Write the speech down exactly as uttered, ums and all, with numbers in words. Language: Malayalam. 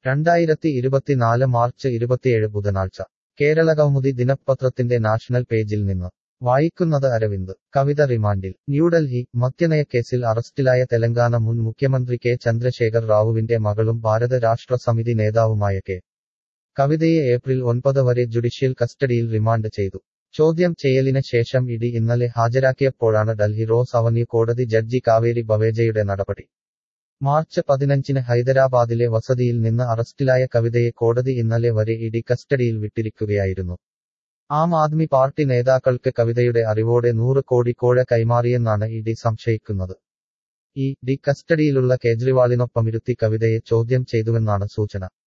രണ്ടായിരത്തി ഇരുപത്തിനാല് മാർച്ച് ഇരുപത്തിയേഴ് ബുധനാഴ്ച കേരള കൗമുദി ദിനപത്രത്തിന്റെ നാഷണൽ പേജിൽ നിന്ന് വായിക്കുന്നത് അരവിന്ദ് കവിത റിമാൻഡിൽ ന്യൂഡൽഹി മദ്യനയക്കേസിൽ അറസ്റ്റിലായ തെലങ്കാന മുൻ മുഖ്യമന്ത്രി കെ ചന്ദ്രശേഖർ റാവുവിന്റെ മകളും ഭാരത രാഷ്ട്ര സമിതി നേതാവുമായ കെ കവിതയെ ഏപ്രിൽ ഒൻപത് വരെ ജുഡീഷ്യൽ കസ്റ്റഡിയിൽ റിമാൻഡ് ചെയ്തു. ചോദ്യം ചെയ്യലിന് ശേഷം ഇഡി ഇന്നലെ ഹാജരാക്കിയപ്പോഴാണ് ഡൽഹി റോസ് അവന്യൂ കോടതി ജഡ്ജി കാവേരി ബവേജയുടെ നടപടി. മാർച്ച് പതിനഞ്ചിന് ഹൈദരാബാദിലെ വസതിയിൽ നിന്ന് അറസ്റ്റിലായ കവിതയെ കോടതി ഇന്നലെ വരെ ഇഡി കസ്റ്റഡിയിൽ വിട്ടിരിക്കുകയായിരുന്നു. ആം ആദ്മി പാർട്ടി നേതാക്കൾക്ക് കവിതയുടെ അറിവോടെ നൂറ് കോടി കോഴ കൈമാറിയെന്നാണ് ഇഡി സംശയിക്കുന്നത്. ഈ ഡി കസ്റ്റഡിയിലുള്ള കേജ്രിവാളിനൊപ്പമിരുത്തി കവിതയെ ചോദ്യം ചെയ്തുവെന്നാണ് സൂചന.